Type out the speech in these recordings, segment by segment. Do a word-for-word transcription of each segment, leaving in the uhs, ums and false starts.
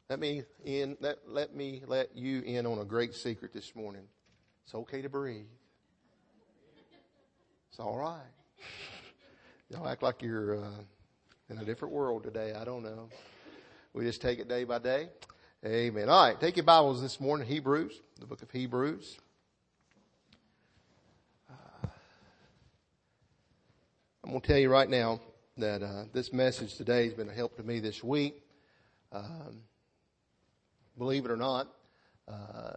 Let me in, let, let me let you in on a great secret this morning. It's okay to breathe. It's all right. Y'all act like you're uh, in a different world today. I don't know. We just take it day by day. Amen. All right. Take your Bibles this morning. Hebrews, the book of Hebrews. Uh, I'm going to tell you right now that uh, this message today has been a help to me this week. Um, believe it or not, uh,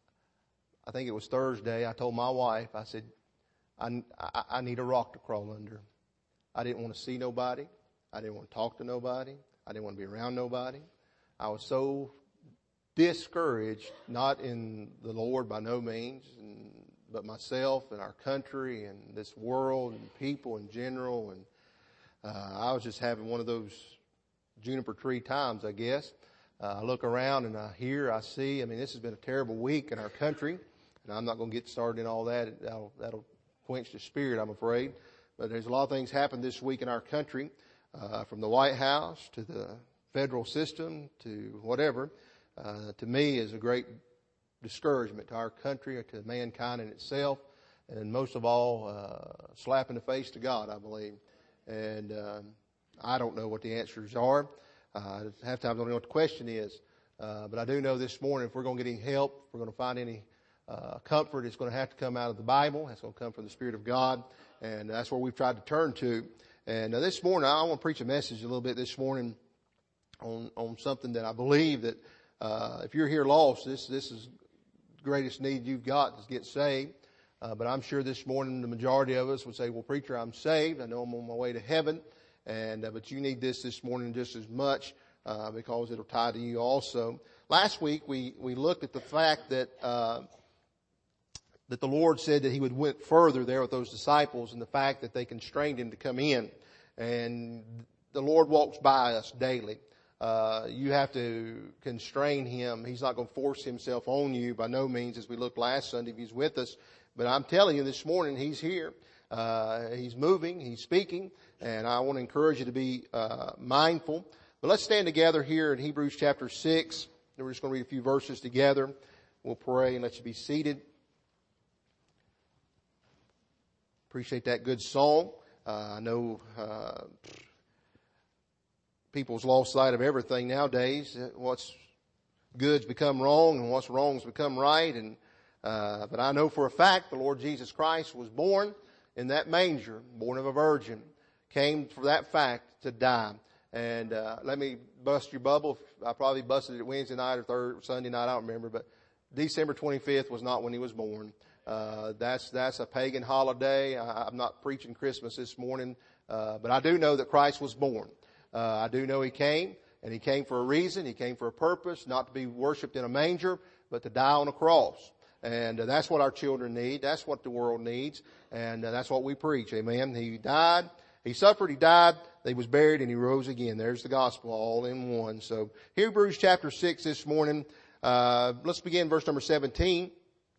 I think it was Thursday, I told my wife, I said, I, I, I need a rock to crawl under. I didn't want to see nobody. I didn't want to talk to nobody. I didn't want to be around nobody. I was so discouraged, not in the Lord by no means, and, but myself and our country and this world and people in general. And uh, I was just having one of those juniper tree times, I guess. Uh, I look around and I hear, I see. I mean, this has been a terrible week in our country. And I'm not going to get started in all that. That'll, that'll quench the spirit, I'm afraid. But there's a lot of things happened this week in our country, uh, from the White House to the federal system to whatever. Uh, to me is a great discouragement to our country, or to mankind in itself. And most of all, uh, slap in the face to God, I believe. And um, I don't know what the answers are. Uh, half times I don't know what the question is. Uh, but I do know this morning, if we're going to get any help, if we're going to find any uh, comfort, it's going to have to come out of the Bible. It's going to come from the Spirit of God. And that's where we've tried to turn to. And uh, this morning, I want to preach a message a little bit this morning on, on something that I believe that uh, if you're here lost, this, this is the greatest need you've got is get saved. Uh, but I'm sure this morning the majority of us would say, well, preacher, I'm saved. I know I'm on my way to heaven. And, uh, but you need this this morning just as much, uh, because it'll tie to you also. Last week we, we looked at the fact that, uh, that the Lord said that He would went further there with those disciples, and the fact that they constrained Him to come in. And the Lord walks by us daily. Uh, you have to constrain Him. He's not going to force Himself on you by no means, as we looked last Sunday if He's with us. But I'm telling you this morning, He's here. Uh, he's moving, He's speaking, and I want to encourage you to be uh, mindful. But let's stand together here in Hebrews chapter six. And we're just going to read a few verses together. We'll pray and let you be seated. Appreciate that good song. Uh, I know uh, people's lost sight of everything nowadays. What's good's become wrong, and what's wrong's become right. And uh, but I know for a fact the Lord Jesus Christ was born in that manger, born of a virgin, came for that fact to die. And uh, let me bust your bubble. I probably busted it Wednesday night or third, Sunday night, I don't remember. But December twenty-fifth was not when He was born. Uh, that's that's a pagan holiday. I, I'm not preaching Christmas this morning, uh, but I do know that Christ was born. Uh, I do know He came, and He came for a reason. He came for a purpose, not to be worshipped in a manger, but to die on a cross. And uh, that's what our children need. That's what the world needs. And uh, that's what we preach. Amen. He died. He suffered. He died. He was buried, and He rose again. There's the gospel all in one. So Hebrews chapter six this morning. Uh, let's begin verse number seventeen.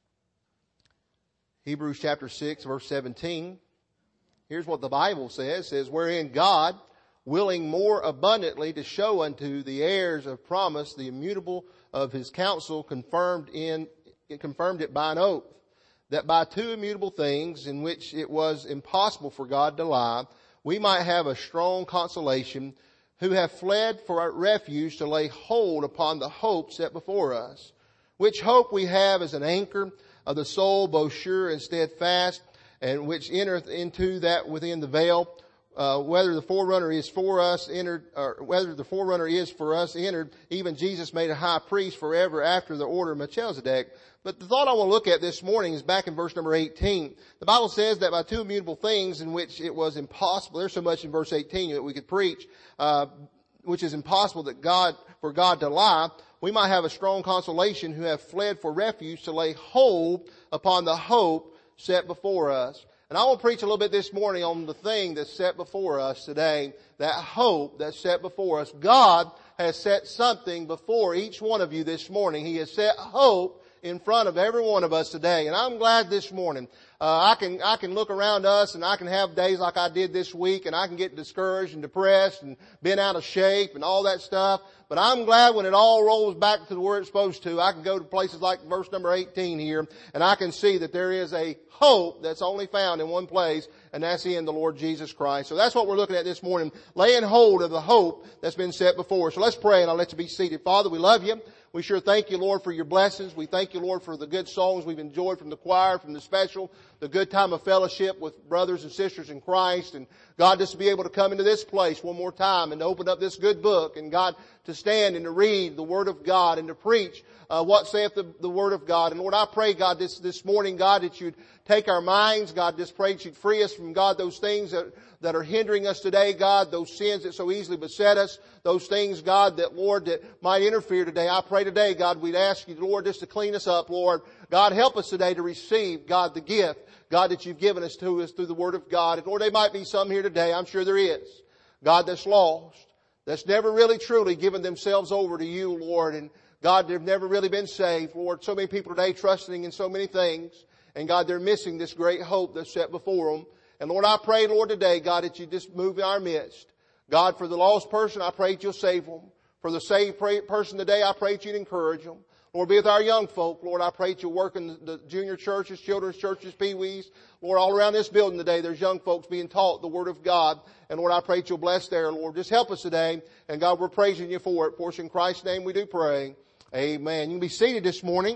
Hebrews chapter six, verse seventeen. Here's what the Bible says. It says, wherein God, willing more abundantly to show unto the heirs of promise the immutable of His counsel, confirmed in It confirmed it by an oath, that by two immutable things in which it was impossible for God to lie, we might have a strong consolation, who have fled for our refuge to lay hold upon the hope set before us, which hope we have as an anchor of the soul, both sure and steadfast, and which entereth into that within the veil, uh, whether the forerunner is for us entered, or whether the forerunner is for us entered, even Jesus made a high priest forever after the order of Melchizedek. But the thought I want to look at this morning is back in verse number eighteen. The Bible says that by two immutable things in which it was impossible, there's so much in verse eighteen that we could preach, uh, which is impossible that God, for God to lie, we might have a strong consolation, who have fled for refuge to lay hold upon the hope set before us. And I will preach a little bit this morning on the thing that's set before us today, that hope that's set before us. God has set something before each one of you this morning. He has set hope in front of every one of us today. And I'm glad this morning, uh, I can, I can look around us, and I can have days like I did this week, and I can get discouraged and depressed and bent out of shape and all that stuff. But I'm glad when it all rolls back to where it's supposed to, I can go to places like verse number eighteen here, and I can see that there is a hope that's only found in one place, and that's in the Lord Jesus Christ. So that's what we're looking at this morning, laying hold of the hope that's been set before us. So let's pray, and I'll let you be seated. Father, we love you. We sure thank you, Lord, for your blessings. We thank you, Lord, for the good songs we've enjoyed from the choir, from the special, the good time of fellowship with brothers and sisters in Christ. And God, just to be able to come into this place one more time and to open up this good book. And God, to stand and to read the Word of God and to preach uh, what saith the, the Word of God. And Lord, I pray, God, this, this morning, God, that you'd take our minds. God, just pray that you'd free us from, God, those things that, that are hindering us today, God, those sins that so easily beset us, those things, God, that, Lord, that might interfere today. I pray today, God, we'd ask you, Lord, just to clean us up, Lord. God, help us today to receive, God, the gift, God, that you've given us to us through the Word of God. And Lord, there might be some here today, I'm sure there is, God, that's lost, that's never really truly given themselves over to you, Lord. And God, they've never really been saved, Lord. So many people today trusting in so many things. And God, they're missing this great hope that's set before them. And Lord, I pray, Lord, today, God, that you just move in our midst. God, for the lost person, I pray that you'll save them. For the saved person today, I pray that you'd encourage them. Lord, be with our young folk. Lord, I pray that you'll work in the junior churches, children's churches, pee-wees. Lord, all around this building today, there's young folks being taught the Word of God. And Lord, I pray that you'll bless there. Lord, just help us today. And God, we're praising you for it. For us in Christ's name we do pray. Amen. You can be seated this morning.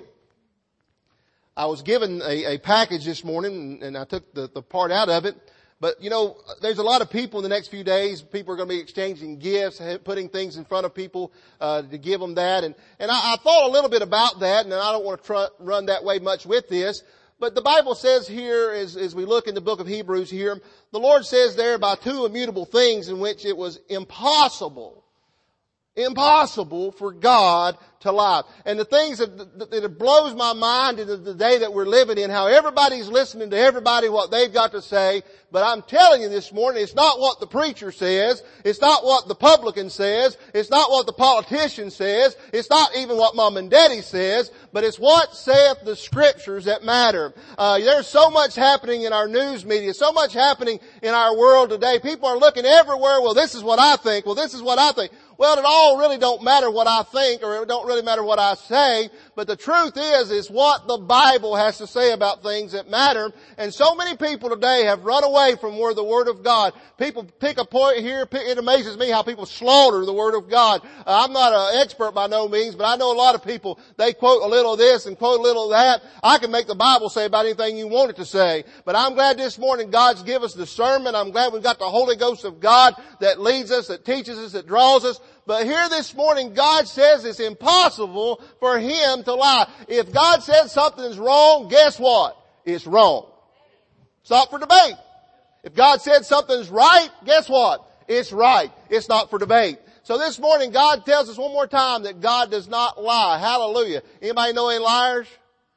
I was given a, a package this morning, and I took the, the part out of it. But, you know, there's a lot of people in the next few days. People are going to be exchanging gifts, putting things in front of people uh, to give them that. And, and I, I thought a little bit about that, and I don't want to try, run that way much with this. But the Bible says here, as, as we look in the book of Hebrews here, the Lord says there by two immutable things in which it was impossible, impossible for God to lie. And the things that, that, that blows my mind in the, the day that we're living in, how everybody's listening to everybody, what they've got to say. But I'm telling you this morning, it's not what the preacher says. It's not what the publican says. It's not what the politician says. It's not even what mom and daddy says. But it's what saith the scriptures that matter. Uh, there's so much happening in our news media, so much happening in our world today. People are looking everywhere. Well, this is what I think. Well, this is what I think. Well, it all really don't matter what I think, or it don't really matter what I say. But the truth is, is what the Bible has to say about things that matter. And so many people today have run away from where the Word of God. People pick a point here. It amazes me how people slaughter the Word of God. Uh, I'm not an expert by no means, but I know a lot of people, they quote a little of this and quote a little of that. I can make the Bible say about anything you want it to say. But I'm glad this morning God's given us discernment. I'm glad we've got the Holy Ghost of God that leads us, that teaches us, that draws us. But here this morning, God says it's impossible for Him to lie. If God says something is wrong, guess what? It's wrong. It's not for debate. If God said something's right, guess what? It's right. It's not for debate. So this morning, God tells us one more time that God does not lie. Hallelujah. Anybody know any liars?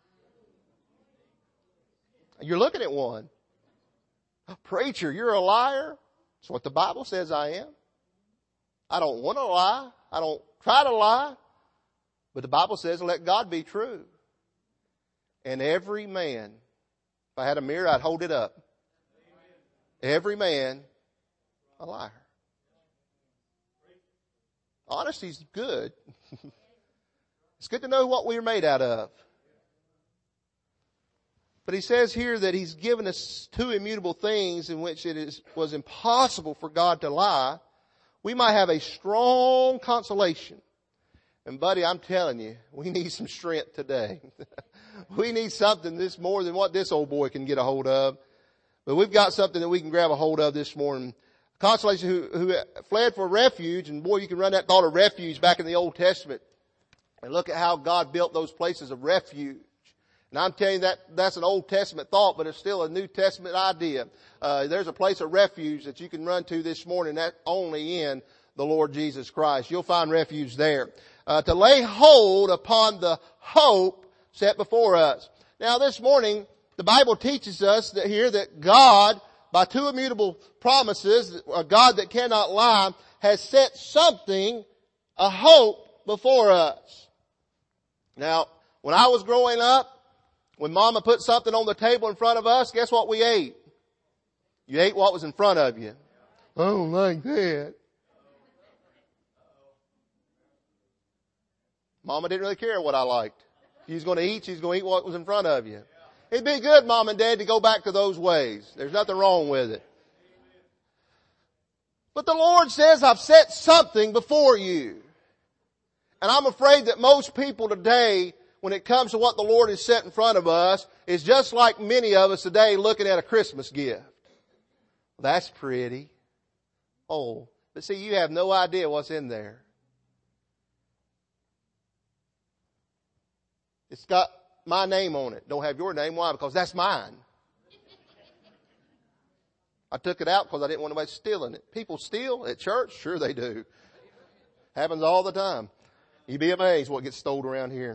You're looking at one. Preacher, you're a liar? That's what the Bible says I am. I don't want to lie. I don't try to lie. But the Bible says, let God be true. And every man, if I had a mirror, I'd hold it up. Every man, a liar. Honesty's good. It's good to know what we're made out of. But he says here that he's given us two immutable things in which it is, was impossible for God to lie. We might have a strong consolation. And buddy, I'm telling you, we need some strength today. We need something this more than what this old boy can get a hold of. But we've got something that we can grab a hold of this morning. Consolation who, who fled for refuge, and boy, you can run that thought of refuge back in the Old Testament. And look at how God built those places of refuge. And I'm telling you that that's an Old Testament thought, but it's still a New Testament idea. Uh, there's a place of refuge that you can run to this morning, that only in the Lord Jesus Christ. You'll find refuge there. Uh, to lay hold upon the hope set before us. Now this morning, the Bible teaches us that here that God, by two immutable promises, a God that cannot lie, has set something, a hope before us. Now, when I was growing up, when Mama put something on the table in front of us, guess what we ate? You ate what was in front of you. I don't like that. Mama didn't really care what I liked. If you was going to eat, she was going to eat what was in front of you. It'd be good, Mom and Dad, to go back to those ways. There's nothing wrong with it. But the Lord says, I've set something before you. And I'm afraid that most people today, when it comes to what the Lord has set in front of us, is just like many of us today looking at a Christmas gift. That's pretty. Oh, but see, you have no idea what's in there. It's got my name on it. Don't have your name. Why? Because that's mine. I took it out because I didn't want anybody stealing it. People steal at church? Sure they do. Happens all the time. You'd be amazed what gets stolen around here.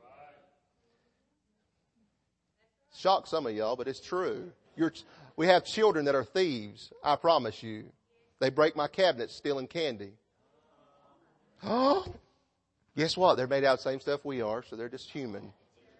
Shock some of y'all, but it's true. You're, we have children that are thieves. I promise you. They break my cabinet stealing candy. Oh, guess what? They're made out of the same stuff we are, so they're just human.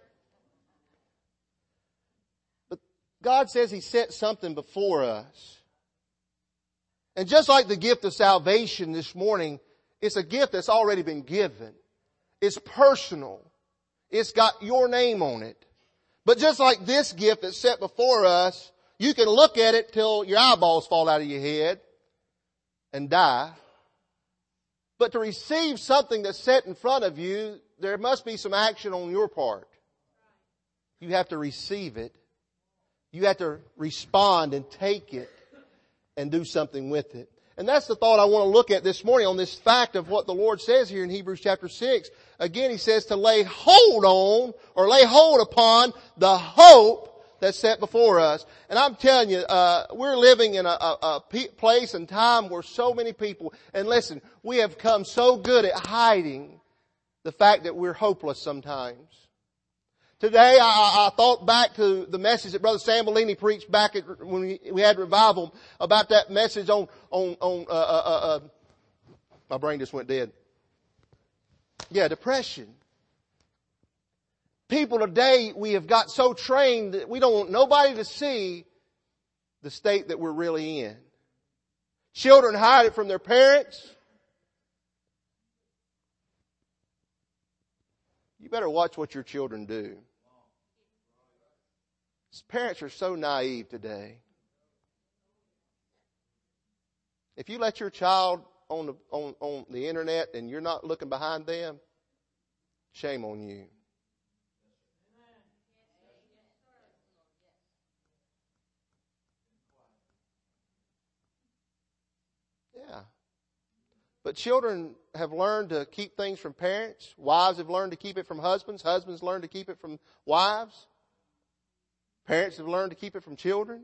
But God says He set something before us. And just like the gift of salvation this morning, it's a gift that's already been given. It's personal. It's got your name on it. But just like this gift that's set before us, you can look at it till your eyeballs fall out of your head and die. But to receive something that's set in front of you, there must be some action on your part. You have to receive it. You have to respond and take it and do something with it. And that's the thought I want to look at this morning on this fact of what the Lord says here in Hebrews chapter six. Again, He says to lay hold on or lay hold upon the hope that's set before us. And I'm telling you, uh, we're living in a, a, a place and time where so many people, and listen, we have come so good at hiding the fact that we're hopeless sometimes. Today, I, I thought back to the message that Brother Sambolini preached back at, when we, we had revival about that message on, on, on, uh, uh, uh, my brain just went dead. Yeah, depression. People today, we have got so trained that we don't want nobody to see the state that we're really in. Children hide it from their parents. You better watch what your children do. Parents are so naive today. If you let your child on the, on, on the internet and you're not looking behind them, shame on you. Yeah. But children have learned to keep things from parents. Wives have learned to keep it from husbands. Husbands learn to keep it from wives. Parents have learned to keep it from children.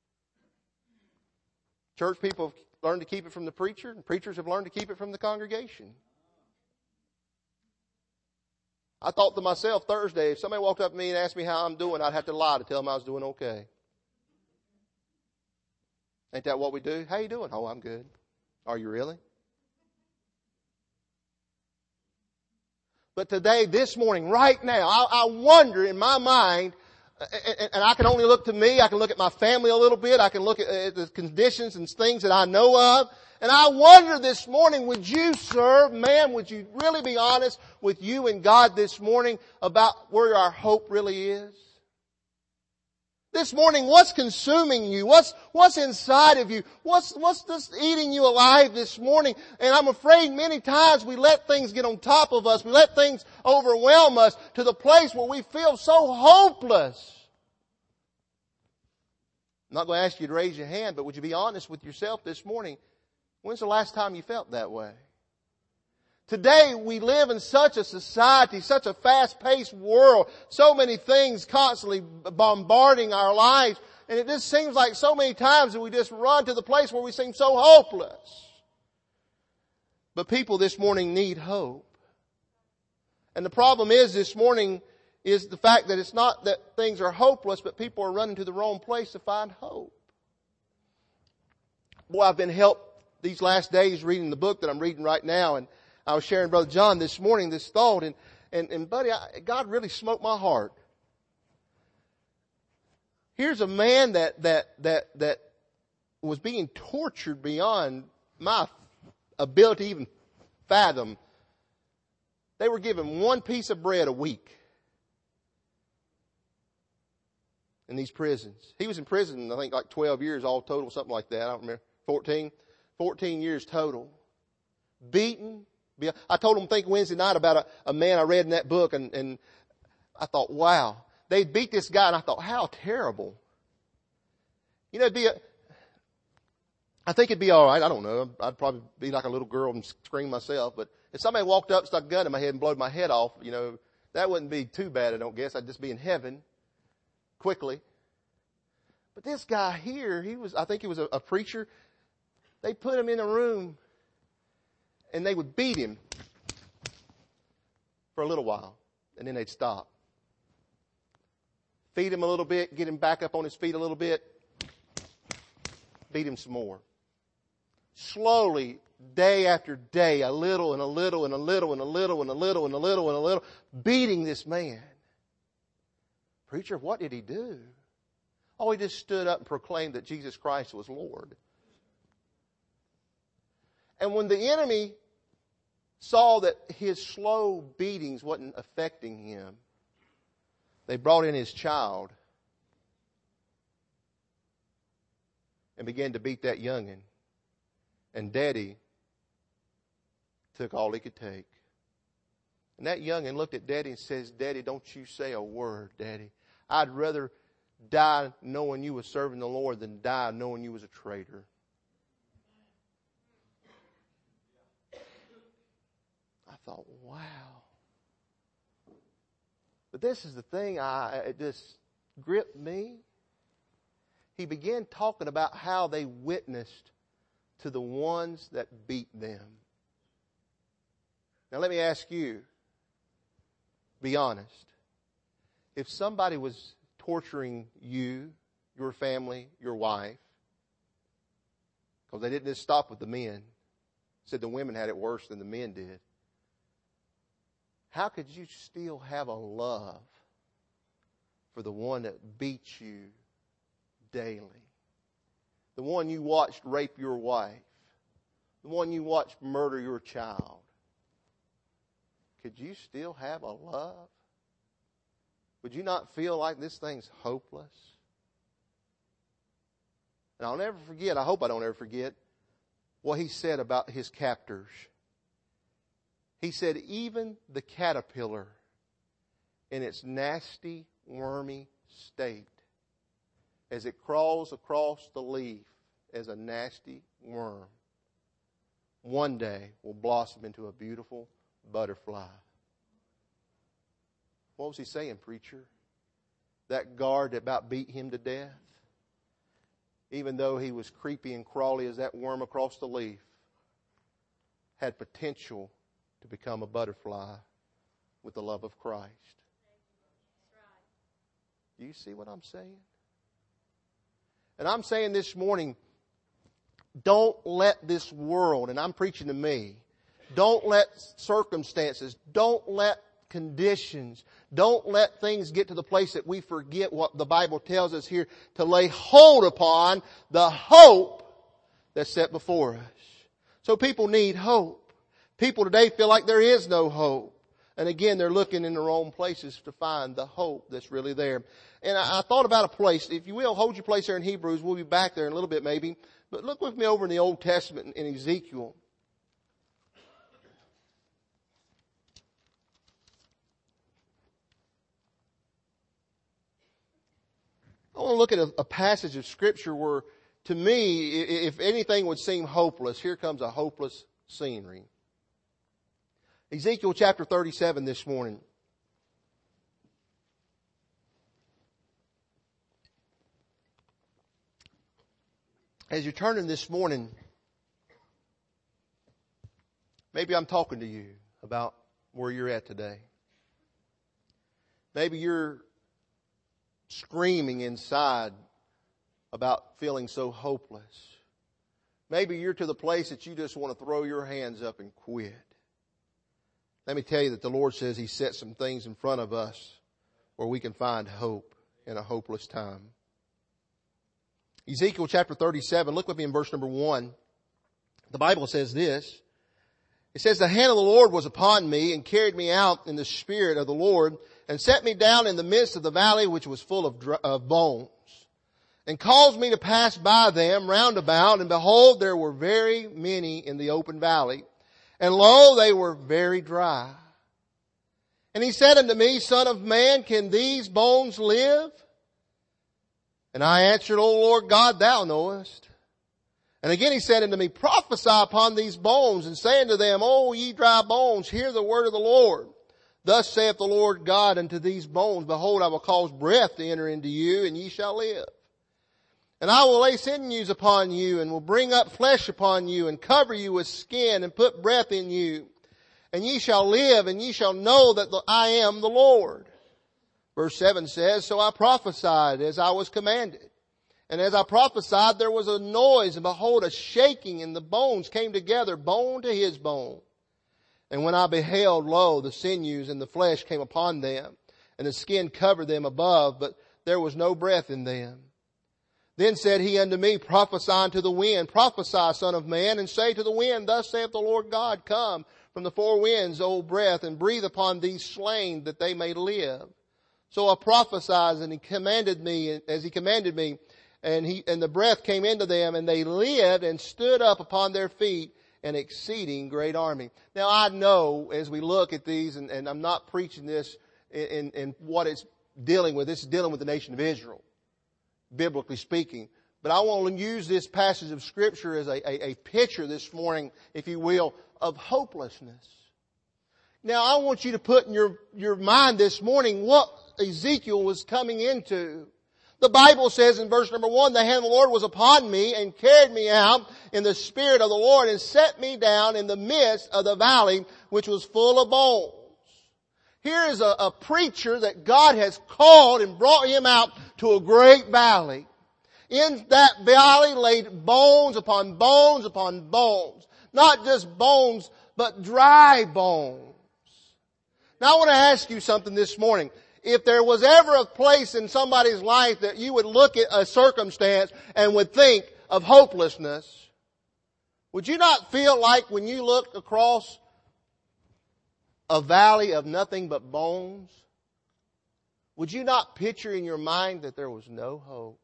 Church people have learned to keep it from the preacher, and preachers have learned to keep it from the congregation. I thought to myself Thursday, if somebody walked up to me and asked me how I'm doing, I'd have to lie to tell them I was doing okay. Ain't that what we do? How you doing? Oh, I'm good. Are you really? But today, this morning, right now, I, I wonder in my mind, and I can only look to me, I can look at my family a little bit, I can look at the conditions and things that I know of, and I wonder this morning, would you, sir, ma'am, would you really be honest with you and God this morning about where our hope really is? This morning, what's consuming you? What's, what's inside of you? What's, what's just eating you alive this morning? And I'm afraid many times we let things get on top of us. We let things overwhelm us to the place where we feel so hopeless. I'm not going to ask you to raise your hand, but would you be honest with yourself this morning? When's the last time you felt that way? Today we live in such a society, such a fast-paced world, so many things constantly bombarding our lives, and it just seems like so many times that we just run to the place where we seem so hopeless. But people this morning need hope. And the problem is this morning is the fact that it's not that things are hopeless, but people are running to the wrong place to find hope. Boy, I've been helped these last days reading the book that I'm reading right now, and I was sharing Brother John this morning this thought, and, and, and buddy, I, God really smoked my heart. Here's a man that, that, that, that was being tortured beyond my ability to even fathom. They were given one piece of bread a week in these prisons. He was in prison, I think, like twelve years all total, something like that. I don't remember. fourteen. fourteen years total. Beaten. I told him, think Wednesday night about a, a man I read in that book, and, and I thought, wow. They beat this guy, and I thought, how terrible. You know, it'd be a, I think it'd be all right. I don't know. I'd probably be like a little girl and scream myself. But if somebody walked up, stuck a gun in my head and blowed my head off, you know, that wouldn't be too bad, I don't guess. I'd just be in heaven quickly. But this guy here, he was, I think he was a, a preacher. They put him in a room and they would beat him for a little while. And then they'd stop. Feed him a little bit, get him back up on his feet a little bit. Beat him some more. Slowly, day after day, a little and a little and a little and a little and a little and a little and a little, beating this man. Preacher, what did he do? Oh, he just stood up and proclaimed that Jesus Christ was Lord. And when the enemy saw that his slow beatings wasn't affecting him, they brought in his child and began to beat that youngin'. And Daddy took all he could take. And that youngin' looked at Daddy and says, Daddy, don't you say a word, Daddy. I'd rather die knowing you was serving the Lord than die knowing you was a traitor. I thought, wow. But this is the thing, I, it just gripped me. He began talking about how they witnessed to the ones that beat them. Now let me ask you, be honest. If somebody was torturing you, your family, your wife, because they didn't just stop with the men, said the women had it worse than the men did. How could you still have a love for the one that beats you daily? The one you watched rape your wife. The one you watched murder your child. Could you still have a love? Would you not feel like this thing's hopeless? And I'll never forget, I hope I don't ever forget, what he said about his captors. He said, even the caterpillar in its nasty, wormy state, as it crawls across the leaf as a nasty worm, one day will blossom into a beautiful butterfly. What was he saying, preacher? That guard that about beat him to death, even though he was creepy and crawly as that worm across the leaf, had potential to become a butterfly with the love of Christ. Do you see what I'm saying? And I'm saying this morning, don't let this world, and I'm preaching to me, don't let circumstances, don't let conditions, don't let things get to the place that we forget what the Bible tells us here to lay hold upon the hope that's set before us. So people need hope. People today feel like there is no hope. And again, they're looking in the wrong places to find the hope that's really there. And I, I thought about a place. If you will, hold your place there in Hebrews. We'll be back there in a little bit maybe. But look with me over in the Old Testament in Ezekiel. I want to look at a, a passage of Scripture where, to me, if anything would seem hopeless, here comes a hopeless scenery. Ezekiel chapter thirty-seven this morning. As you're turning this morning, maybe I'm talking to you about where you're at today. Maybe you're screaming inside about feeling so hopeless. Maybe you're to the place that you just want to throw your hands up and quit. Let me tell you that the Lord says He set some things in front of us where we can find hope in a hopeless time. Ezekiel chapter thirty-seven, look with me in verse number one. The Bible says this, It says, the hand of the Lord was upon me and carried me out in the spirit of the Lord and set me down in the midst of the valley which was full of, dr- of bones and caused me to pass by them round about. And behold, there were very many in the open valley. And lo, they were very dry. And he said unto me, Son of man, can these bones live? And I answered, O Lord God, thou knowest. And again he said unto me, prophesy upon these bones, and say unto them, O ye dry bones, hear the word of the Lord. Thus saith the Lord God unto these bones, behold, I will cause breath to enter into you, and ye shall live. And I will lay sinews upon you, and will bring up flesh upon you, and cover you with skin, and put breath in you. And ye shall live, and ye shall know that I am the Lord. Verse seven says, So I prophesied as I was commanded. And as I prophesied, there was a noise, and behold, a shaking, and the bones came together, bone to his bone. And when I beheld, lo, the sinews and the flesh came upon them, and the skin covered them above, but there was no breath in them. Then said he unto me, prophesy unto the wind, prophesy, son of man, and say to the wind, Thus saith the Lord God, Come from the four winds, O breath, and breathe upon these slain, that they may live. So I prophesied, and he commanded me, as he commanded me, And he, and the breath came into them, and they lived and stood up upon their feet, an exceeding great army. Now I know as we look at these, and, and I'm not preaching this in, in, in what it's dealing with. This is dealing with the nation of Israel, biblically speaking. But I want to use this passage of Scripture as a, a, a picture this morning, if you will, of hopelessness. Now I want you to put in your, your mind this morning what Ezekiel was coming into. The Bible says in verse number one, the hand of the Lord was upon me and carried me out in the spirit of the Lord and set me down in the midst of the valley which was full of bones. Here is a, a preacher that God has called and brought him out to a great valley. In that valley laid bones upon bones upon bones. Not just bones, but dry bones. Now I want to ask you something this morning. If there was ever a place in somebody's life that you would look at a circumstance and would think of hopelessness, would you not feel like when you look across a valley of nothing but bones, would you not picture in your mind that there was no hope?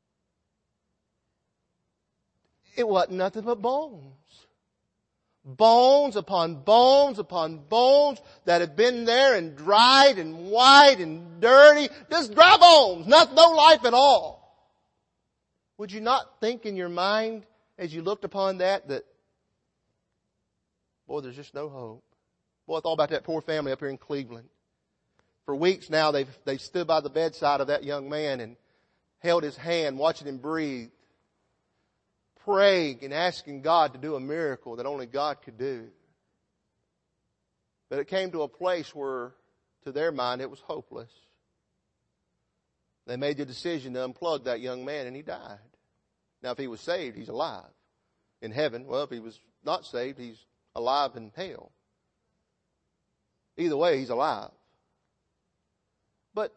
It wasn't nothing but bones. Bones upon bones upon bones that had been there and dried and white and dirty. Just dry bones. Not, no life at all. Would you not think in your mind as you looked upon that that, boy, there's just no hope. Boy, I thought about that poor family up here in Cleveland. For weeks now they've, they've stood by the bedside of that young man and held his hand, watching him breathe, praying and asking God to do a miracle that only God could do. But it came to a place where, to their mind, it was hopeless. They made the decision to unplug that young man, and he died. Now, if he was saved, he's alive in heaven. Well, if he was not saved, he's alive in hell. Either way, he's alive. But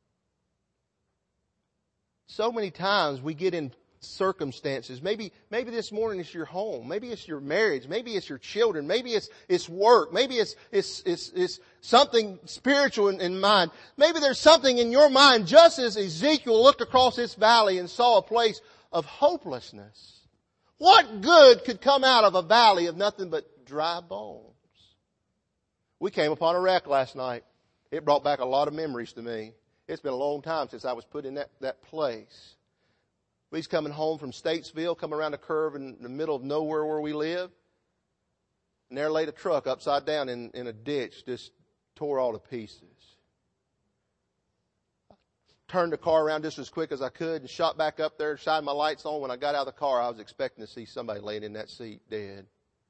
so many times we get in circumstances. Maybe, maybe this morning it's your home. Maybe it's your marriage. Maybe it's your children. Maybe it's, it's work. Maybe it's, it's, it's, it's something spiritual in, in mind. Maybe there's something in your mind, just as Ezekiel looked across this valley and saw a place of hopelessness. What good could come out of a valley of nothing but dry bones? We came upon a wreck last night. It brought back a lot of memories to me. It's been a long time since I was put in that, that place. We was coming home from Statesville, coming around a curve in the middle of nowhere where we live. And there laid a truck upside down in, in a ditch, just tore all to pieces. I turned the car around just as quick as I could and shot back up there, shined my lights on. When I got out of the car, I was expecting to see somebody laying in that seat dead.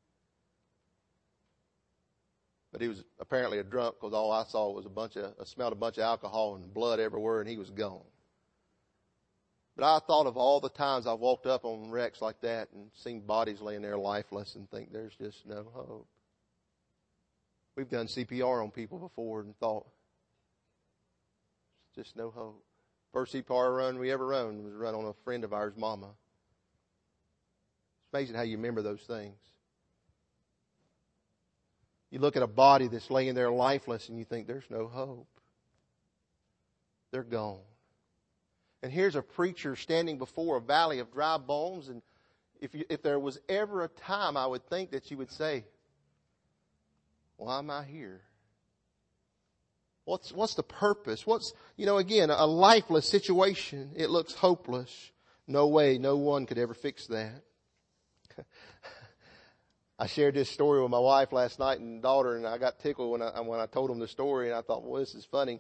But he was apparently a drunk, because all I saw was a bunch of, I smelled a bunch of alcohol and blood everywhere, and he was gone. But I thought of all the times I've walked up on wrecks like that and seen bodies laying there lifeless and think there's just no hope. We've done C P R on people before and thought, there's just no hope. First C P R run we ever run was run on a friend of ours' mama. It's amazing how you remember those things. You look at a body that's laying there lifeless and you think there's no hope. They're gone. And here's a preacher standing before a valley of dry bones. And if you, if there was ever a time, I would think that you would say, why am I here? What's, what's the purpose? What's, you know, again, a lifeless situation. It looks hopeless. No way, no one could ever fix that. I shared this story with my wife last night and daughter, and I got tickled when I, when I told them the story, and I thought, well, this is funny.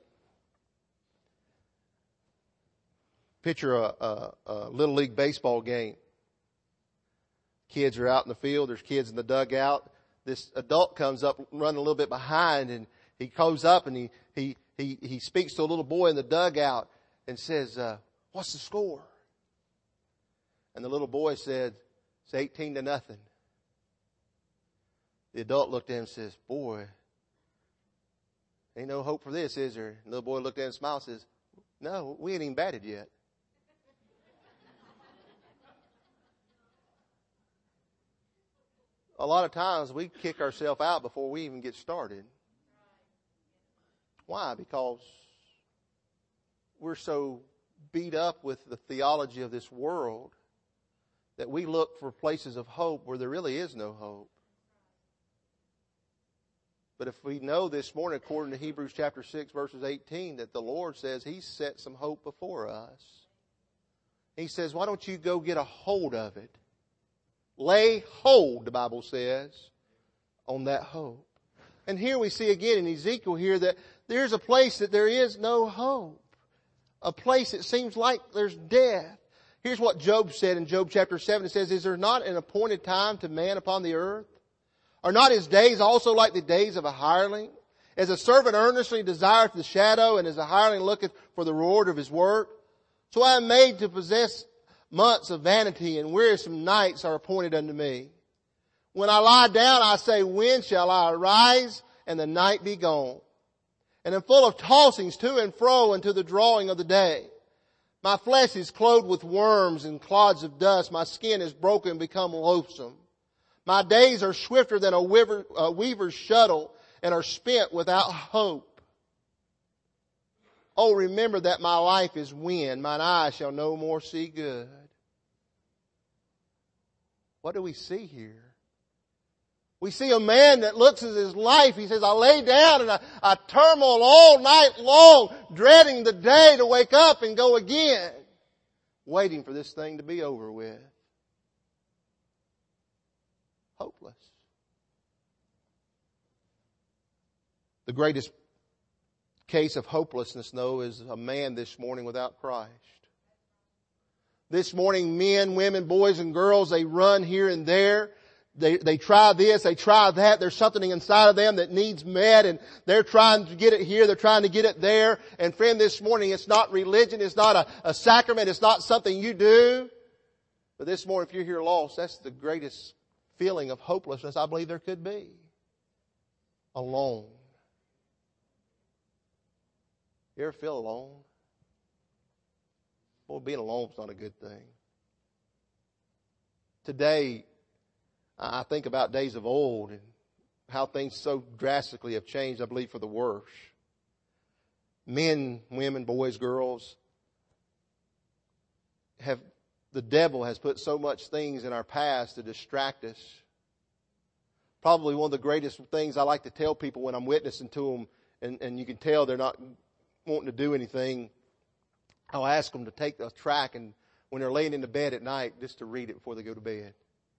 Picture a, a, a Little League baseball game. Kids are out in the field. There's kids in the dugout. This adult comes up running a little bit behind, and he goes up and he, he, he, he speaks to a little boy in the dugout and says, uh, what's the score? And the little boy said, it's eighteen to nothing. The adult looked at him and says, boy, ain't no hope for this, is there? And the little boy looked at him and smiled and says, no, we ain't even batted yet. A lot of times we kick ourselves out before we even get started. Why? Because we're so beat up with the theology of this world that we look for places of hope where there really is no hope. But if we know this morning, according to Hebrews chapter six, verses eighteen, that the Lord says He's set some hope before us. He says, why don't you go get a hold of it? Lay hold, the Bible says, on that hope. And here we see again in Ezekiel here that there's a place that there is no hope. A place that seems like there's death. Here's what Job said in Job chapter seven. It says, is there not an appointed time to man upon the earth? Are not his days also like the days of a hireling? As a servant earnestly desireth the shadow, and as a hireling looketh for the reward of his work. So I am made to possess months of vanity, and wearisome nights are appointed unto me. When I lie down, I say, when shall I arise, and the night be gone? And am full of tossings to and fro unto the drawing of the day. My flesh is clothed with worms and clods of dust. My skin is broken and become loathsome. My days are swifter than a, weaver, a weaver's shuttle, and are spent without hope. Oh, remember that my life is wind. Mine eyes shall no more see good. What do we see here? We see a man that looks at his life. He says, I lay down and I, I turmoil all night long, dreading the day to wake up and go again, waiting for this thing to be over with. Hopeless. The greatest case of hopelessness, though, is a man this morning without Christ. This morning, men, women, boys, and girls, they run here and there. They, they try this, they try that. There's something inside of them that needs met, and they're trying to get it here, they're trying to get it there. And friend, this morning, it's not religion, it's not a, a sacrament, it's not something you do. But this morning, if you're here lost, that's the greatest feeling of hopelessness I believe there could be. Alone. You ever feel alone? Well, being alone is not a good thing. Today, I think about days of old and how things so drastically have changed, I believe, for the worse. Men, women, boys, girls have, the devil has put so much things in our past to distract us. Probably one of the greatest things I like to tell people when I'm witnessing to them, and, and you can tell they're not wanting to do anything, I'll ask them to take a track, and when they're laying in the bed at night, just to read it before they go to bed.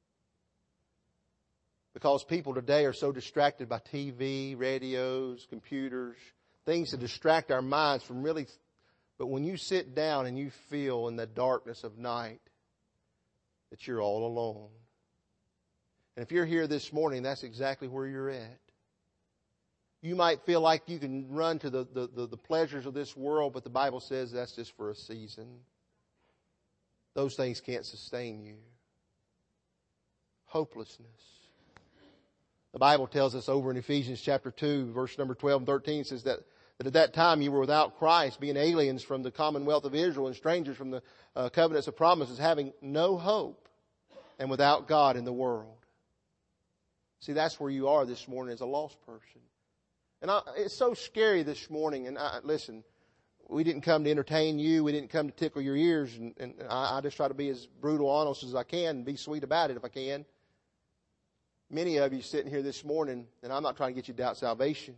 Because people today are so distracted by T V, radios, computers, things to distract our minds from really. But when you sit down and you feel in the darkness of night that you're all alone. And if you're here this morning, that's exactly where you're at. You might feel like you can run to the, the, the, the pleasures of this world, but the Bible says that's just for a season. Those things can't sustain you. Hopelessness. The Bible tells us over in Ephesians chapter two, verse number twelve and thirteen, says that, that at that time you were without Christ, being aliens from the commonwealth of Israel and strangers from the uh, covenants of promises, having no hope and without God in the world. See, that's where you are this morning as a lost person. And I, it's so scary this morning. And I, listen, we didn't come to entertain you. We didn't come to tickle your ears. And, and I, I just try to be as brutal, honest as I can and be sweet about it if I can. Many of you sitting here this morning, and I'm not trying to get you to doubt salvation,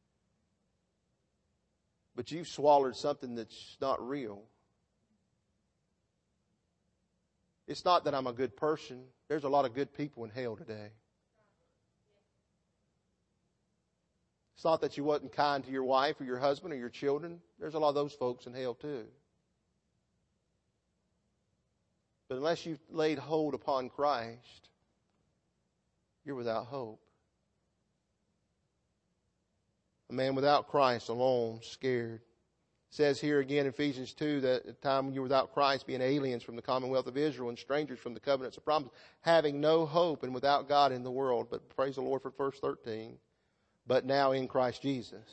but you've swallowed something that's not real. It's not that I'm a good person. There's a lot of good people in hell today. It's not that you wasn't kind to your wife or your husband or your children. There's a lot of those folks in hell too. But unless you've laid hold upon Christ, you're without hope. A man without Christ alone, scared. It says here again in Ephesians two that at the time when you were without Christ, being aliens from the commonwealth of Israel and strangers from the covenants of promise, having no hope and without God in the world. But praise the Lord for verse thirteen. But now in Christ Jesus,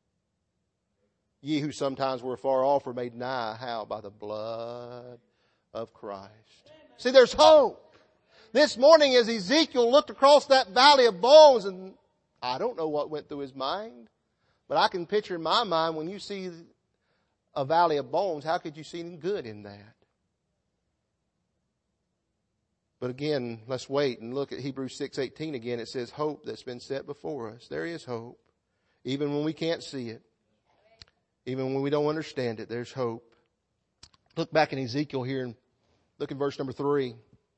ye who sometimes were far off were made nigh, how? By the blood of Christ. See, there's hope. This morning as Ezekiel looked across that valley of bones, and I don't know what went through his mind, but I can picture in my mind when you see a valley of bones, how could you see any good in that? But again, let's wait and look at Hebrews six eighteen again. It says hope that's been set before us. There is hope. Even when we can't see it. Even when we don't understand it, there's hope. Look back in Ezekiel here and look at verse number three.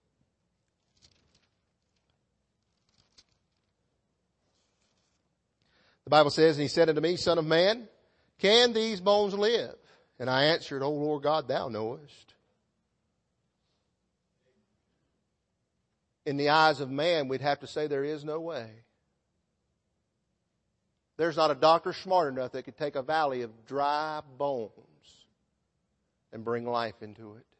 The Bible says, and he said unto me, Son of man, can these bones live? And I answered, O Lord God, thou knowest. In the eyes of man, we'd have to say there is no way. There's not a doctor smart enough that could take a valley of dry bones and bring life into it.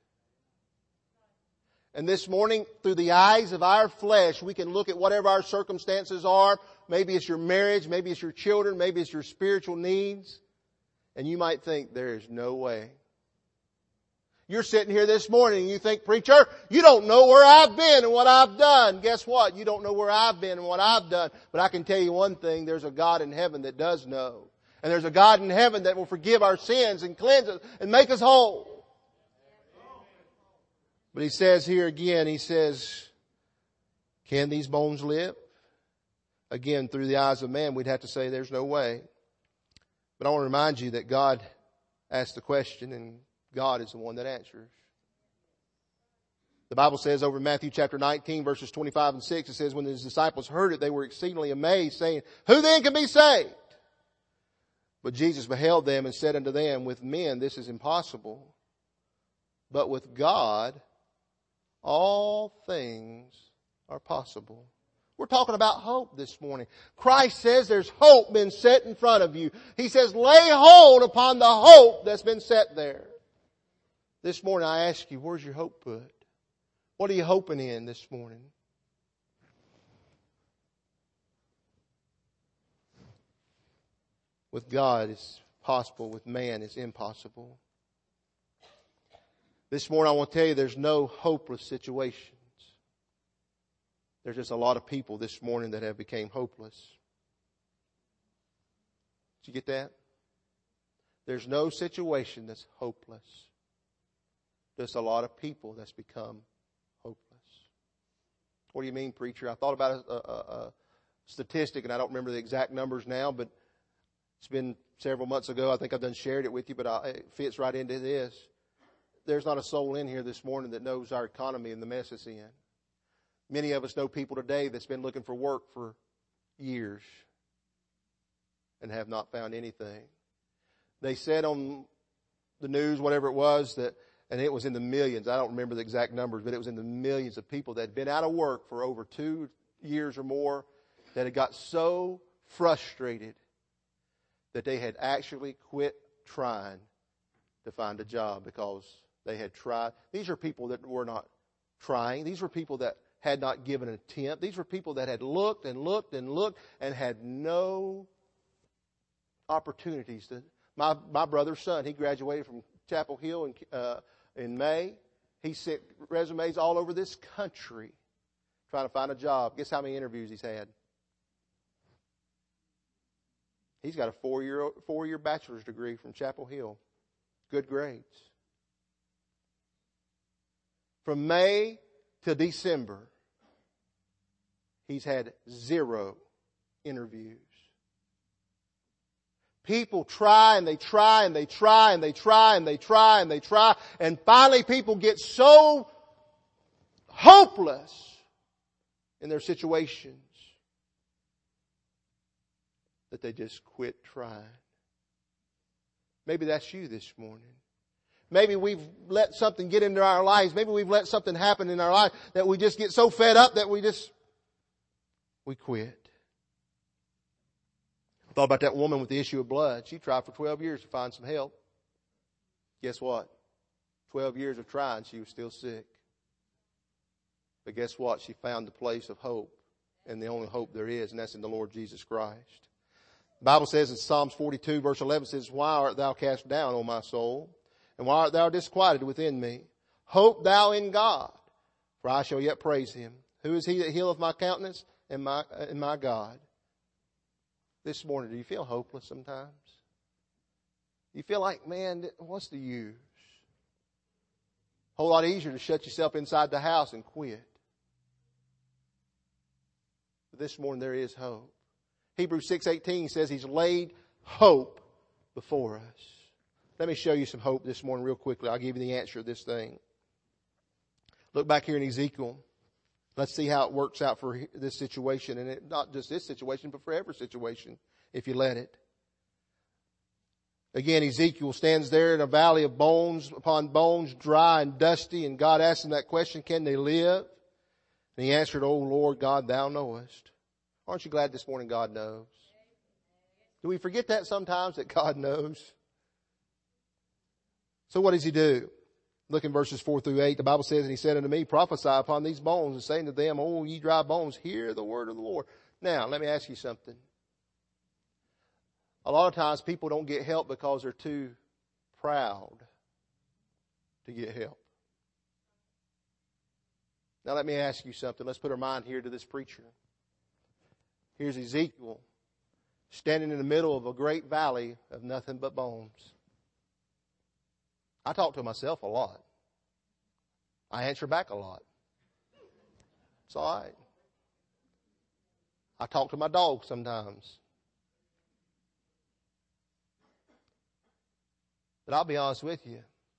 And this morning, through the eyes of our flesh, we can look at whatever our circumstances are. Maybe it's your marriage, maybe it's your children, maybe it's your spiritual needs. And you might think there is no way. You're sitting here this morning and you think, preacher, you don't know where I've been and what I've done. Guess what? You don't know where I've been and what I've done. But I can tell you one thing, there's a God in heaven that does know. And there's a God in heaven that will forgive our sins and cleanse us and make us whole. But he says here again, he says, can these bones live? Again, through the eyes of man, we'd have to say there's no way. But I want to remind you that God asked the question and God is the one that answers. The Bible says over in Matthew chapter nineteen, verses twenty-five and six, it says, when his disciples heard it, they were exceedingly amazed, saying, who then can be saved? But Jesus beheld them and said unto them, with men this is impossible, but with God all things are possible. We're talking about hope this morning. Christ says there's hope been set in front of you. He says lay hold upon the hope that's been set there. This morning I ask you, where's your hope put? What are you hoping in this morning? With God it's possible. With man it's impossible. This morning I want to tell you there's no hopeless situations. There's just a lot of people this morning that have become hopeless. Did you get that? There's no situation that's hopeless. Just a lot of people that's become hopeless. What do you mean, preacher? I thought about a, a, a statistic, and I don't remember the exact numbers now, but it's been several months ago. I think I've done shared it with you, but I, it fits right into this. There's not a soul in here this morning that knows our economy and the mess it's in. Many of us know people today that's been looking for work for years and have not found anything. They said on the news, whatever it was, that, and it was in the millions. I don't remember the exact numbers, but it was in the millions of people that had been out of work for over two years or more that had got so frustrated that they had actually quit trying to find a job because they had tried. These are people that were not trying. These were people that had not given an attempt. These were people that had looked and looked and looked and had no opportunities. To, my my brother's son, he graduated from Chapel Hill in, uh, in May. He sent resumes all over this country trying to find a job. Guess how many interviews he's had? He's got a four-year, four-year bachelor's degree from Chapel Hill. Good grades. From May to December, he's had zero interviews. People try and they try and they try and they try and they try and they try. And finally people get so hopeless in their situations that they just quit trying. Maybe that's you this morning. Maybe we've let something get into our lives. Maybe we've let something happen in our life that we just get so fed up that we just, we quit. I thought about that woman with the issue of blood. She tried for twelve years to find some help. Guess what? twelve years of trying, she was still sick. But guess what? She found the place of hope, and the only hope there is, and that's in the Lord Jesus Christ. The Bible says in Psalms forty-two verse eleven says, "Why art thou cast down, O my soul? And why art thou disquieted within me? Hope thou in God, for I shall yet praise him. Who is he that healeth my countenance? And my, and my God." This morning, do you feel hopeless sometimes? You feel like, man, what's the use? A whole lot easier to shut yourself inside the house and quit. But this morning there is hope. Hebrews six eighteen says he's laid hope before us. Let me show you some hope this morning real quickly. I'll give you the answer to this thing. Look back here in Ezekiel. Let's see how it works out for this situation. And it, not just this situation, but for every situation, if you let it. Again, Ezekiel stands there in a valley of bones upon bones, dry and dusty. And God asked him that question, can they live? And he answered, "O Lord God, thou knowest." Aren't you glad this morning God knows? Do we forget that sometimes, that God knows? So what does he do? Look in verses four through eight. The Bible says, "And he said unto me, prophesy upon these bones, and saying to them, O ye dry bones, hear the word of the Lord." Now, let me ask you something. A lot of times people don't get help because they're too proud to get help. Now let me ask you something. Let's put our mind here to this preacher. Here's Ezekiel standing in the middle of a great valley of nothing but bones. I talk to myself a lot. I answer back a lot. It's all right. I talk to my dog sometimes. But I'll be honest with you.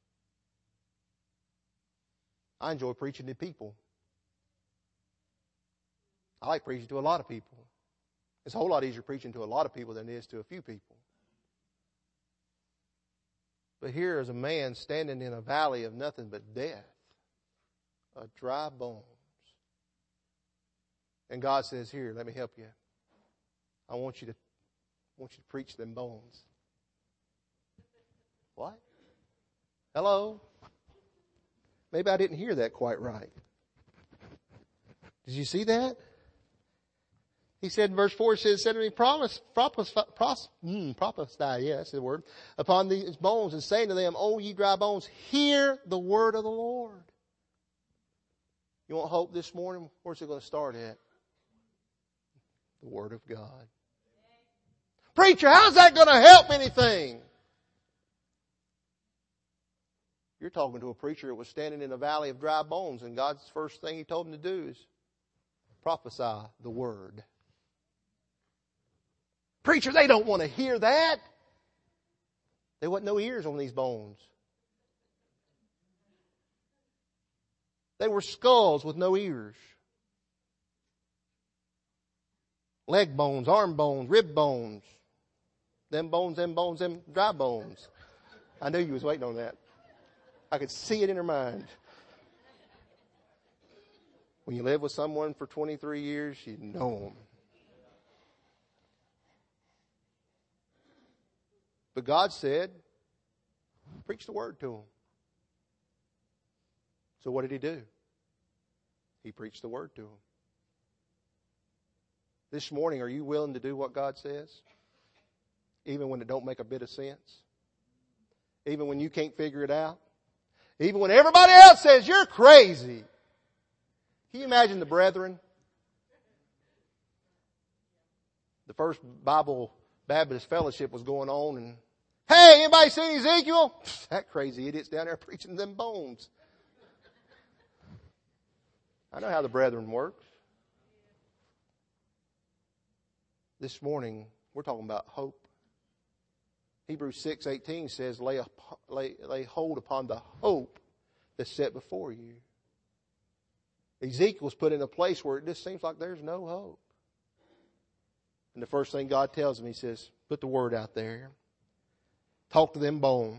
I enjoy preaching to people. I like preaching to a lot of people. It's a whole lot easier preaching to a lot of people than it is to a few people. But here is a man standing in a valley of nothing but death, of dry bones. And God says, "Here, let me help you. I want you to, I want you to preach them bones." What? Hello? Maybe I didn't hear that quite right. Did you see that? He said in verse four, he says, "Said to me, promise, prophesy, pros, mm, prophesy, yeah, that's the word, upon these bones, and saying to them, O ye dry bones, hear the word of the Lord." You want hope this morning? Where's it going to start at? The Word of God. Preacher, how's that going to help anything? You're talking to a preacher that was standing in a valley of dry bones, and God's first thing he told him to do is prophesy the Word. Preacher, they don't want to hear that. There wasn't no ears on these bones. They were skulls with no ears. Leg bones, arm bones, rib bones. Them bones, them bones, them dry bones. I knew you was waiting on that. I could see it in her mind. When you live with someone for twenty-three years, you know them. But God said, preach the word to them. So what did he do? He preached the word to them. This morning, are you willing to do what God says? Even when it don't make a bit of sense? Even when you can't figure it out? Even when everybody else says you're crazy? Can you imagine the brethren? The first Bible Baptist fellowship was going on, and hey, anybody seen Ezekiel? That crazy idiot's down there preaching them bones. I know how the brethren works. This morning, we're talking about hope. Hebrews six eighteen says, lay, lay, lay hold upon the hope that's set before you. Ezekiel's put in a place where it just seems like there's no hope. And the first thing God tells him, He says, put the word out there. Talk to them bones.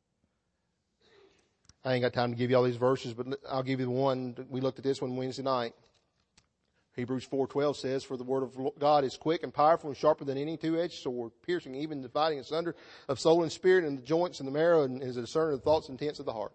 I ain't got time to give you all these verses, but I'll give you the one. We looked at this one Wednesday night. Hebrews four twelve says, for the word of God is quick and powerful and sharper than any two-edged sword, piercing even dividing asunder of soul and spirit and the joints and the marrow, and is a discerner of the thoughts and intents of the heart.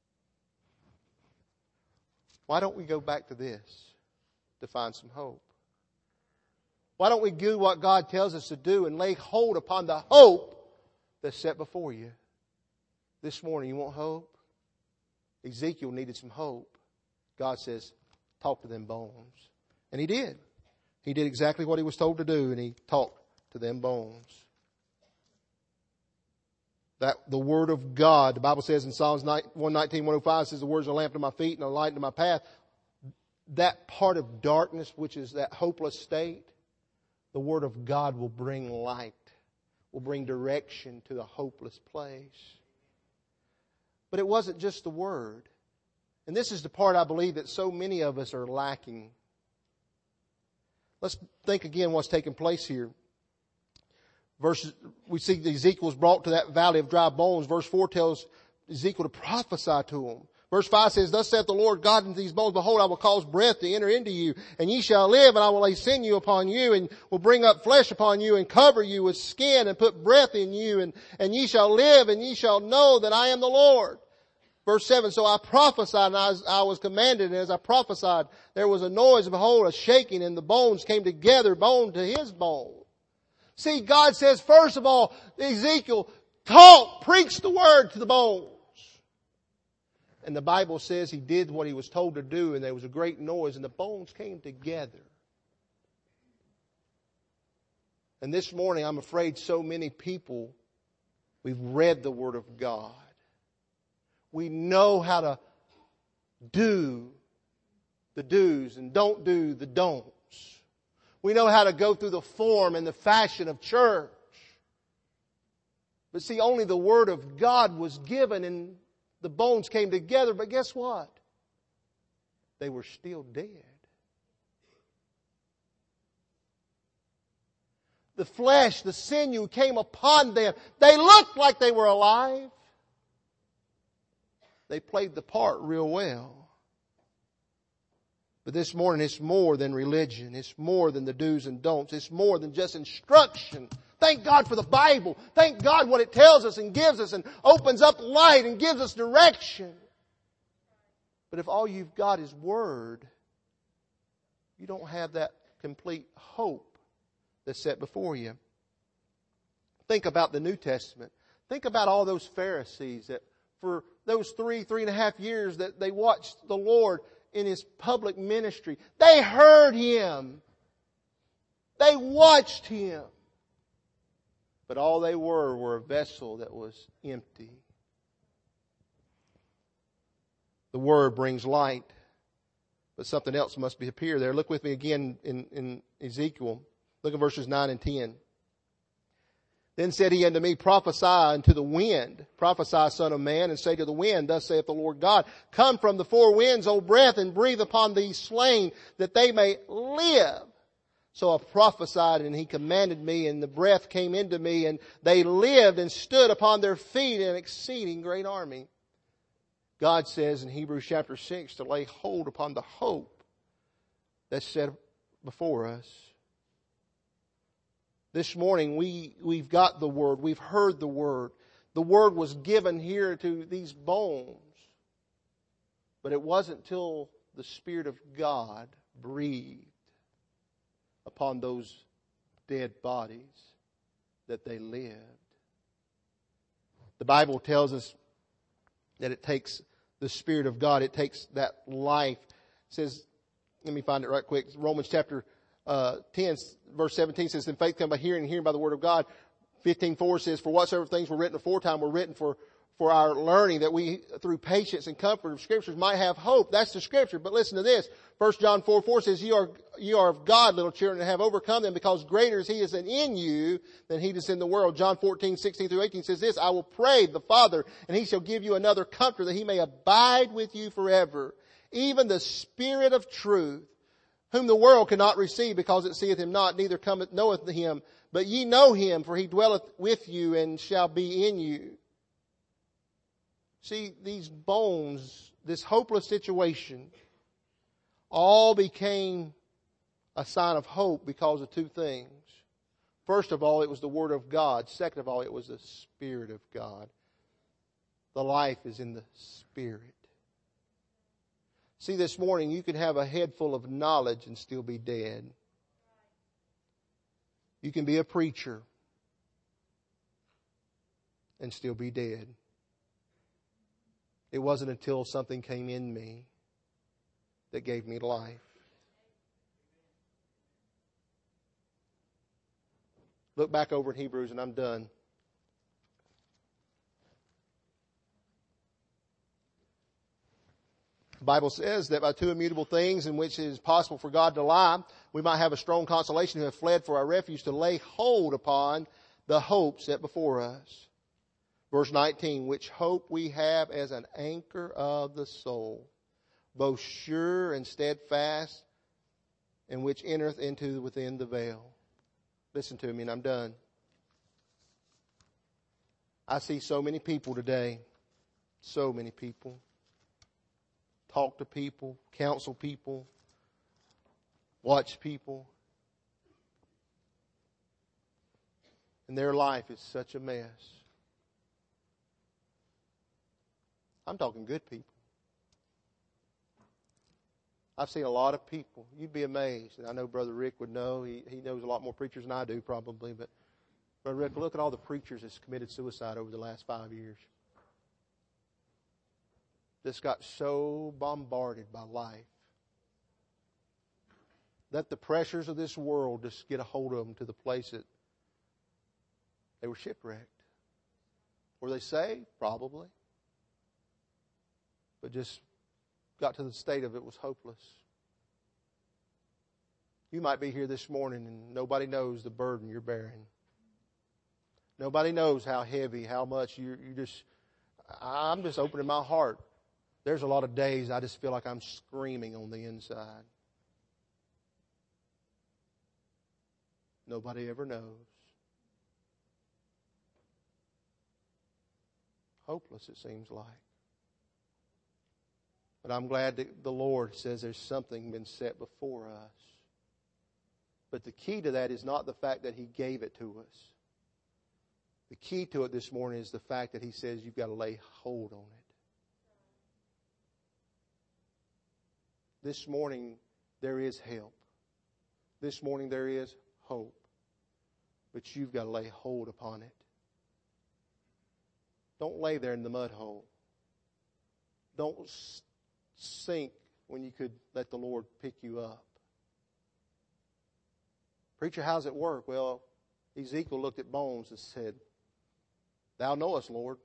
Why don't we go back to this to find some hope? Why don't we do what God tells us to do and lay hold upon the hope that's set before you? This morning, you want hope? Ezekiel needed some hope. God says, talk to them bones. And he did. He did exactly what he was told to do, and he talked to them bones. That the Word of God, the Bible says in Psalms one nineteen, one oh five, says the words are a lamp to my feet and a light to my path. That part of darkness, which is that hopeless state, the Word of God will bring light, will bring direction to the hopeless place. But it wasn't just the Word. And this is the part I believe that so many of us are lacking. Let's think again what's taking place here. Verse, we see that Ezekiel was brought to that valley of dry bones. Verse four tells Ezekiel to prophesy to him. Verse five says, thus saith the Lord God unto these bones, behold, I will cause breath to enter into you, and ye shall live, and I will lay sinew upon you, and will bring up flesh upon you, and cover you with skin, and put breath in you, and, and ye shall live, and ye shall know that I am the Lord. Verse seven, so I prophesied, and I was, I was commanded, and as I prophesied, there was a noise, and behold, a shaking, and the bones came together, bone to his bone. See, God says, first of all, Ezekiel, talk, preach the word to the bones. And the Bible says he did what he was told to do, and there was a great noise, and the bones came together. And this morning, I'm afraid so many people, we've read the Word of God. We know how to do the do's and don't do the don'ts. We know how to go through the form and the fashion of church. But see, only the Word of God was given and the bones came together. But guess what? They were still dead. The flesh, the sinew came upon them. They looked like they were alive. They played the part real well. But this morning it's more than religion. It's more than the do's and don'ts. It's more than just instruction. Thank God for the Bible. Thank God what it tells us and gives us and opens up light and gives us direction. But if all you've got is Word, you don't have that complete hope that's set before you. Think about the New Testament. Think about all those Pharisees that for those three, three and a half years that they watched the Lord in His public ministry. They heard Him. They watched Him. But all they were were a vessel that was empty. The Word brings light, but something else must be appear there. Look with me again in, in Ezekiel. Look at verses nine and ten. Then said he unto me, prophesy unto the wind. Prophesy, son of man, and say to the wind, thus saith the Lord God, come from the four winds, O breath, and breathe upon these slain, that they may live. So I prophesied, and he commanded me, and the breath came into me, and they lived and stood upon their feet, an exceeding great army. God says in Hebrews chapter six to lay hold upon the hope that's set before us. This morning we, we've got the Word. We've heard the Word. The Word was given here to these bones. But it wasn't till the Spirit of God breathed upon those dead bodies that they lived. The Bible tells us that it takes the Spirit of God. It takes that life. It says, let me find it right quick. Romans chapter uh, ten, verse seventeen says, then faith comes by hearing and hearing by the word of God. fifteen four says, for whatsoever things were written aforetime were written for, for our learning, that we through patience and comfort of scriptures might have hope. That's the scripture. But listen to this. First John four four says, you are, you are of God, little children, and have overcome them, because greater is he is in you than he is in the world. John fourteen sixteen through eighteen says this, I will pray the Father, and he shall give you another comforter, that he may abide with you forever. Even the Spirit of truth, whom the world cannot receive, because it seeth him not, neither cometh, knoweth him. But ye know him, for he dwelleth with you and shall be in you. See, these bones, this hopeless situation, all became a sign of hope because of two things. First of all, it was the Word of God. Second of all, it was the Spirit of God. The life is in the Spirit. See, this morning you can have a head full of knowledge and still be dead. You can be a preacher and still be dead. It wasn't until something came in me that gave me life. Look back over in Hebrews, and I'm done. The Bible says that by two immutable things in which it is possible for God to lie, we might have a strong consolation who have fled for our refuge, to lay hold upon the hope set before us. Verse nineteen, which hope we have as an anchor of the soul, both sure and steadfast, and which entereth into within the veil. Listen to me, and I'm done. I see so many people today, so many people, talk to people, counsel people, watch people, and their life is such a mess. I'm talking good people. I've seen a lot of people. You'd be amazed. And I know Brother Rick would know. He, he knows a lot more preachers than I do probably. But Brother Rick, look at all the preachers that's committed suicide over the last five years. Just got so bombarded by life. Let the pressures of this world just get a hold of them to the place that they were shipwrecked. Were they saved? Probably. But just got to the state of it was hopeless. You might be here this morning and nobody knows the burden you're bearing. Nobody knows how heavy, how much you you just, I'm just opening my heart. There's a lot of days I just feel like I'm screaming on the inside. Nobody ever knows. Hopeless, it seems like. But I'm glad that the Lord says there's something been set before us. But the key to that is not the fact that He gave it to us. The key to it this morning is the fact that He says you've got to lay hold on it. This morning there is help. This morning there is hope. But you've got to lay hold upon it. Don't lay there in the mud hole. Don't sink when you could let the Lord pick you up. Preacher, how's it work? Well, Ezekiel looked at bones and said, Thou knowest, Lord.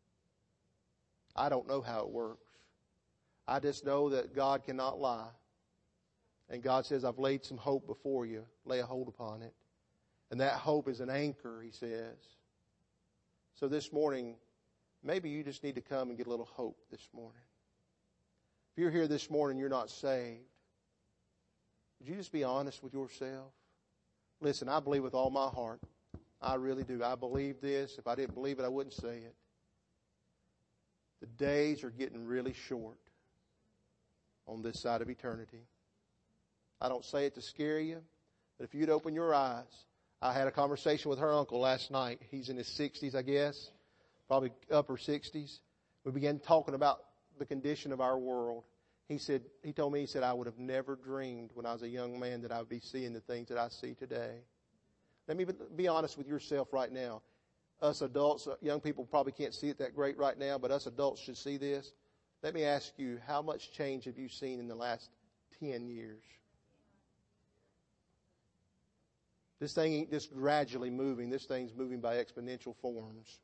I don't know how it works. I just know that God cannot lie. And God says, I've laid some hope before you. Lay a hold upon it. And that hope is an anchor, He says. So this morning, maybe you just need to come and get a little hope this morning. If you're here this morning and you're not saved, would you just be honest with yourself? Listen, I believe with all my heart. I really do. I believe this. If I didn't believe it, I wouldn't say it. The days are getting really short on this side of eternity. I don't say it to scare you, but if you'd open your eyes. I had a conversation with her uncle last night. He's in his sixties, I guess, probably upper sixties. We began talking about the condition of our world. He said, he told me, he said, I would have never dreamed when I was a young man that I would be seeing the things that I see today. Let me be honest with yourself right now. Us adults, young people probably can't see it that great right now, but us adults should see this. Let me ask you, how much change have you seen in the last ten years? This thing ain't just gradually moving. This thing's moving by exponential forms.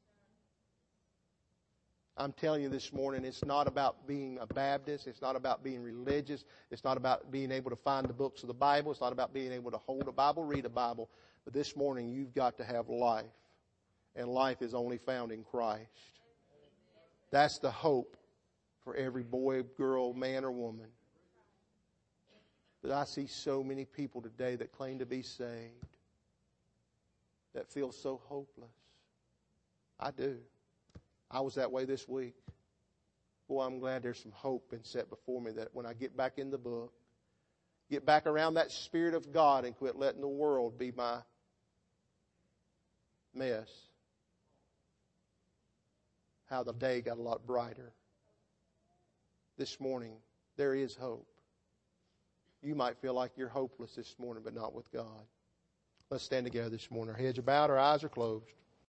I'm telling you this morning, it's not about being a Baptist. It's not about being religious. It's not about being able to find the books of the Bible. It's not about being able to hold a Bible, read a Bible. But this morning, you've got to have life. And life is only found in Christ. That's the hope for every boy, girl, man, or woman. But I see so many people today that claim to be saved that feel so hopeless. I do. I was that way this week. Boy, I'm glad there's some hope been set before me that when I get back in the book, get back around that Spirit of God and quit letting the world be my mess, how the day got a lot brighter. This morning, there is hope. You might feel like you're hopeless this morning, but not with God. Let's stand together this morning. Our heads are bowed, our eyes are closed.